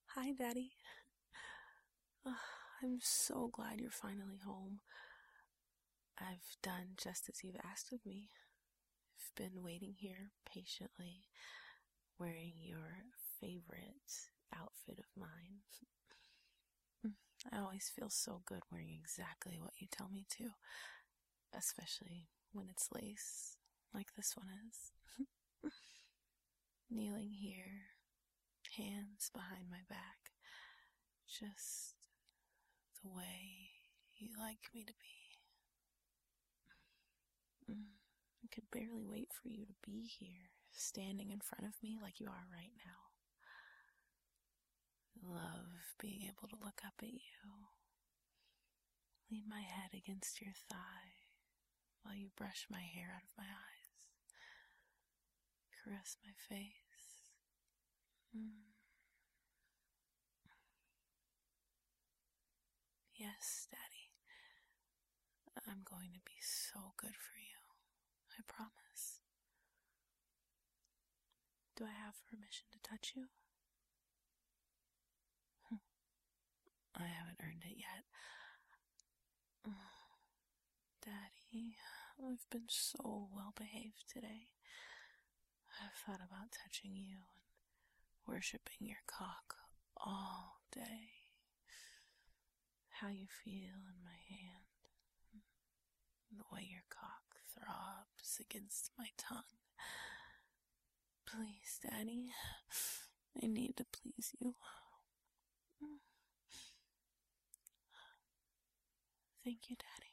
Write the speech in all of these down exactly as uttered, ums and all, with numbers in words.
Hi, Daddy. Ugh, I'm so glad you're finally home. I've done just as you've asked of me. I've been waiting here patiently, wearing your favorite outfit of mine. I always feel so good wearing exactly what you tell me to, especially when it's lace, like this one is. Kneeling here, hands behind my back, just the way you like me to be. Mm, I could barely wait for you to be here, standing in front of me like you are right now. I love being able to look up at you, lean my head against your thigh while you brush my hair out of my eyes, caress my face. Mm. Yes, Daddy, I'm going to be so good for you. I promise. Do I have permission to touch you? I haven't earned it yet. Daddy, I've been so well behaved today. I've thought about touching you and worshipping your cock all day. How you feel in my hand, the way your cock throbs against my tongue. Please, Daddy, I need to please you. Thank you, Daddy.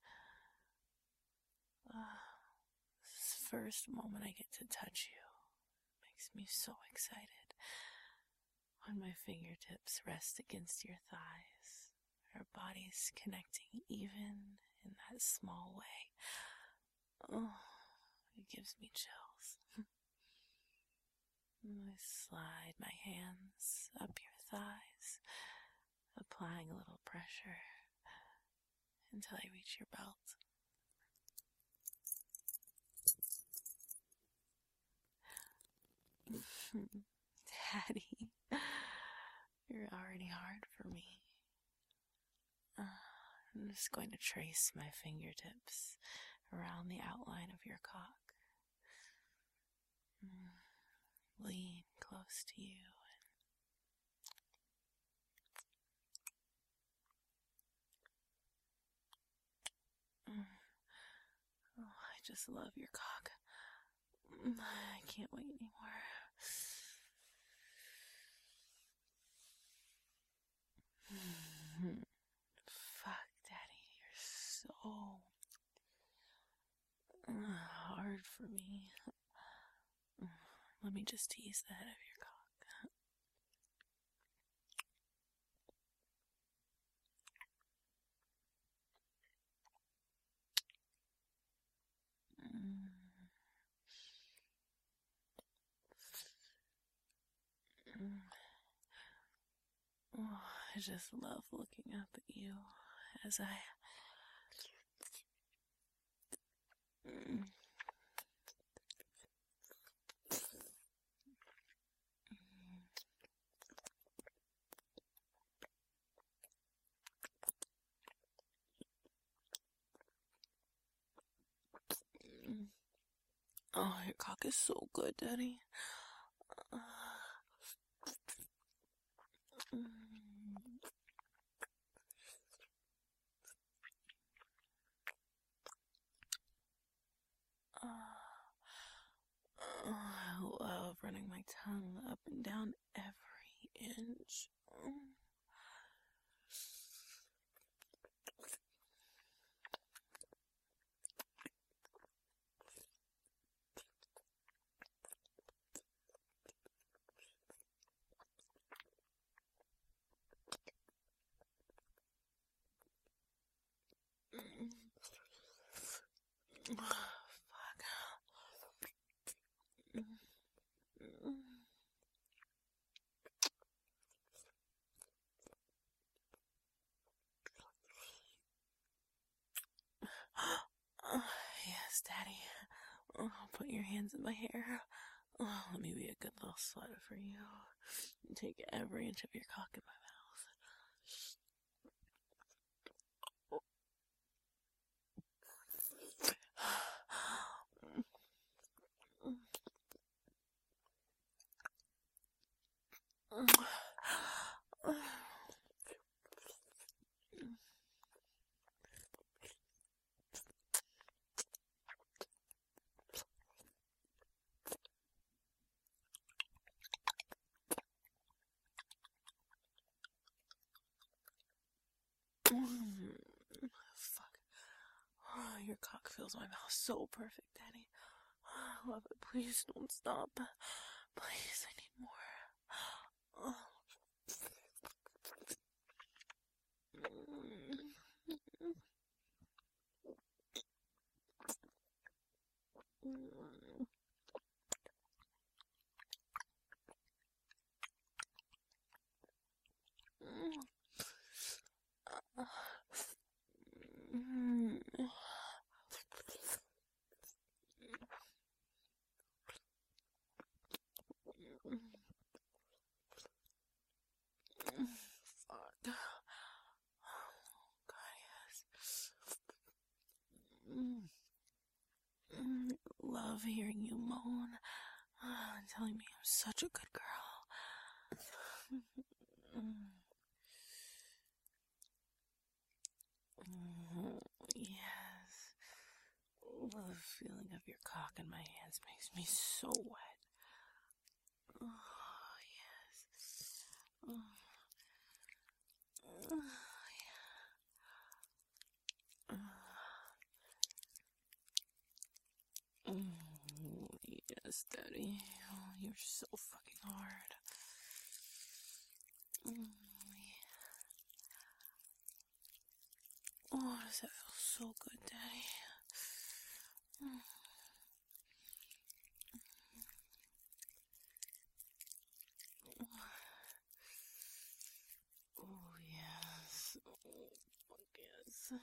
Uh, this first moment I get to touch you makes me so excited. When my fingertips rest against your thighs, our bodies connecting even in that small way. Oh, it gives me chills. I slide my hands up your thighs, applying a little pressure until I reach your belt. Daddy, you're already hard for me. Uh, I'm just going to trace my fingertips around the outline of your cock. Mm, lean close to you. And, mm, oh, I just love your cock. Mm, I can't wait anymore. Fuck, Daddy, you're so uh, hard for me. Let me just tease the head of your cock. Mm. Mm. Oh, I just love looking up at you as I... Mm. Oh, your cock is so good, Daddy. Uh, mm. uh, oh, I love running my tongue up and down every inch. Mm. Fuck. Oh, yes, Daddy. Oh, put your hands in my hair. Oh, let me be a good little slut for you. And take every inch of your cock in my mouth. Fuck. Oh, your cock fills my mouth so perfect, Daddy. I love it. Please don't stop. Please, I need more. Oh. Fuck. God, yes. Love hearing you moan and telling me I'm such a good girl. Yes. The feeling of your cock in my hands makes me so wet. Oh, yes. Oh, oh yeah. Oh, yes, Daddy. Oh, you're so fucking hard. Oh, yeah. Oh, does that feel so good, Daddy? Oh. Oh, yes. Oh, fuck yes.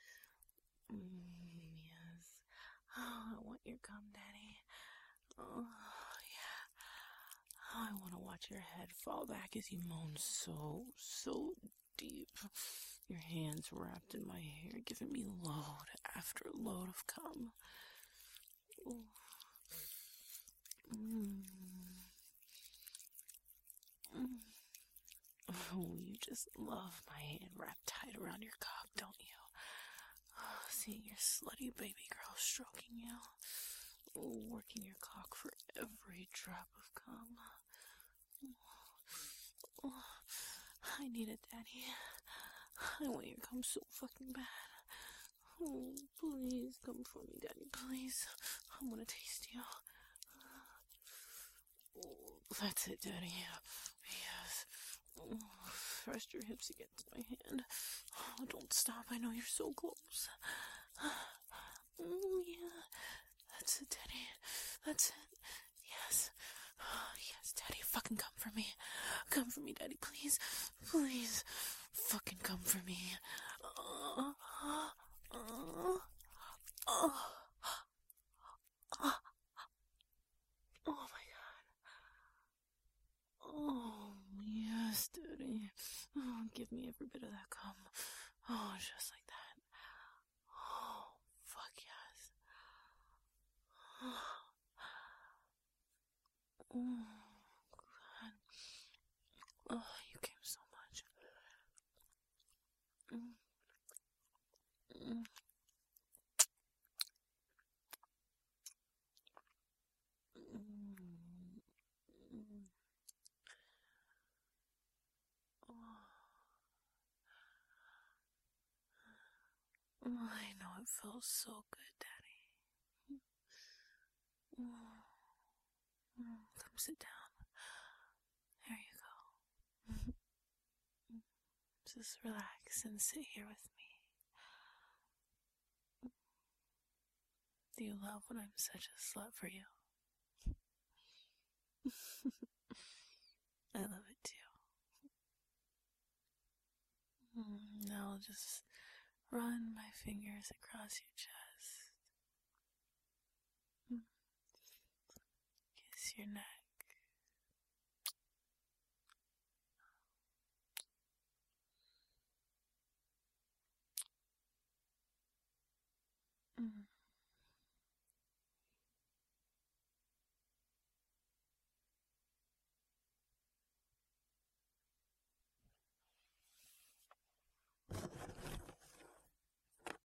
Mm, yes. Oh, I want your cum, Daddy. Oh, yeah. Oh, I want to watch your head fall back as you moan so, so deep. Your hands wrapped in my hair, giving me load after load of cum. Oh. Mm. Mm. Oh, you just love my hand wrapped tight around your cock, don't you? Oh, seeing your slutty baby girl stroking you. Oh, working your cock for every drop of cum. Oh, I need it, Daddy. I want your cum so fucking bad. Oh, please come for me, Daddy, please. I want to taste you. Oh, that's it, Daddy. Yes. Oh, thrust your hips against my hand. Oh, don't stop. I know you're so close. Oh, yeah. That's it, Daddy. That's it. Yes. Oh, yes, Daddy. Fucking come for me. Come for me, Daddy, please. Please. Fucking come for me. Uh, uh, uh, uh, uh. Oh, my God. Oh, yes, Daddy. Oh, give me every bit of that cum. Oh, just like that. Oh, fuck yes. Oh, God. Oh, you came so much. Mm. Mm. Mm. Mm. Oh, I know it feels so good, Daddy. Mm. Mm. Come sit down. There you go. Just relax and sit here with me. Do you love when I'm such a slut for you? I love it too. Mm, now I'll just run my fingers across your chest. Mm. Kiss your neck. Mm.